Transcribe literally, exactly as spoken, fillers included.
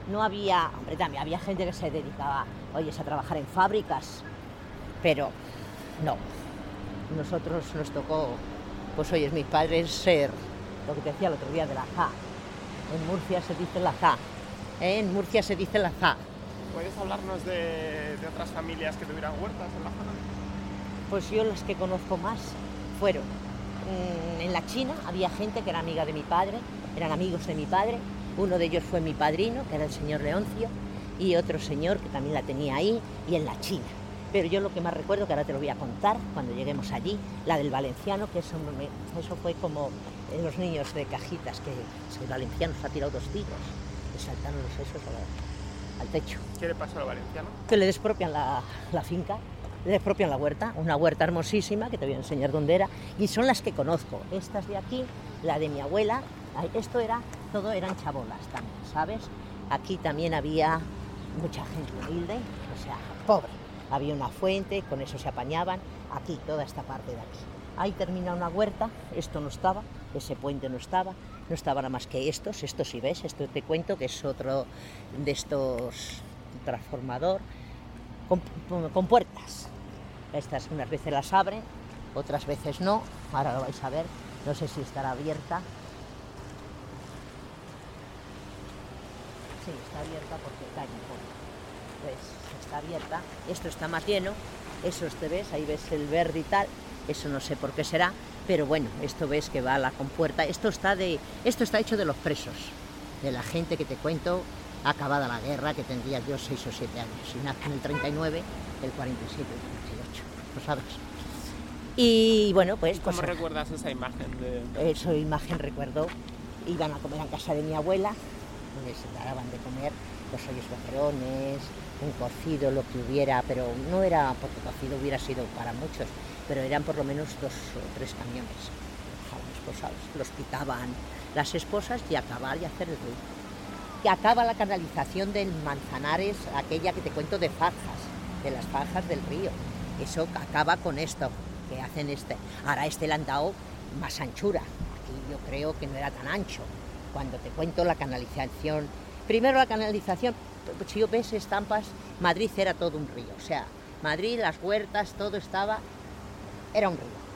no había, hombre, también había gente que se dedicaba, oyes, a trabajar en fábricas, pero no. Nosotros nos tocó, pues oyes, mis padres ser, lo que te decía el otro día de la Z A. En Murcia se dice la Z A. ¿eh? En Murcia se dice la Z A. ¿Puedes hablarnos de, de otras familias que tuvieran huertas en la zona? Pues yo las que conozco más fueron, mmm, en la China había gente que era amiga de mi padre, eran amigos de mi padre. Uno de ellos fue mi padrino, que era el señor Leoncio, y otro señor que también la tenía ahí, y en la China. Pero yo lo que más recuerdo, que ahora te lo voy a contar cuando lleguemos allí, la del valenciano, que eso, me, eso fue como eh, los niños de cajitas, que el valenciano se ha tirado dos tiros, le saltaron los sesos al, al techo. ¿Qué le pasó al valenciano? Que le despropian la, la finca, le despropian la huerta, una huerta hermosísima, que te voy a enseñar dónde era, y son las que conozco. Estas de aquí, la de mi abuela, esto era, todo eran chabolas también, ¿sabes? Aquí también había mucha gente humilde, o sea, pobre. Había una fuente, con eso se apañaban. Aquí, toda esta parte de aquí. Ahí termina una huerta, esto no estaba, ese puente no estaba, no estaba nada más que estos, esto sí ves, esto te cuento que es otro de estos transformador, con, con puertas. Estas unas veces las abren, otras veces no, ahora lo vais a ver, no sé si estará abierta. Sí, está abierta porque cae un poco. Pues está abierta, esto está más lleno, eso te ves, ahí ves el verde y tal, eso no sé por qué será, pero bueno, esto ves que va a la compuerta, esto está, de, esto está hecho de los presos, de la gente que te cuento, acabada la guerra, que tendría yo seis o siete años, y nací en el treinta y nueve, el cuarenta y siete, el treinta y ocho, ¿lo sabes? Y bueno, pues... ¿Y cómo pues, recuerdas esa imagen? De... Esa imagen recuerdo, iban a comer a casa de mi abuela, les daban de comer los ollos boquerones, un cocido, lo que hubiera, pero no era, porque cocido hubiera sido para muchos, pero eran por lo menos dos o tres camiones. Los esposados, los quitaban las esposas y acabar y hacer el ruido. Que acaba la canalización del Manzanares, aquella que te cuento de Fajas, de las Fajas del río. Eso acaba con esto, que hacen este. Ahora este le han dado más anchura. Aquí yo creo que no era tan ancho. Cuando te cuento la canalización, primero la canalización, si yo ves estampas, Madrid era todo un río, o sea, Madrid, las huertas, todo estaba, era un río.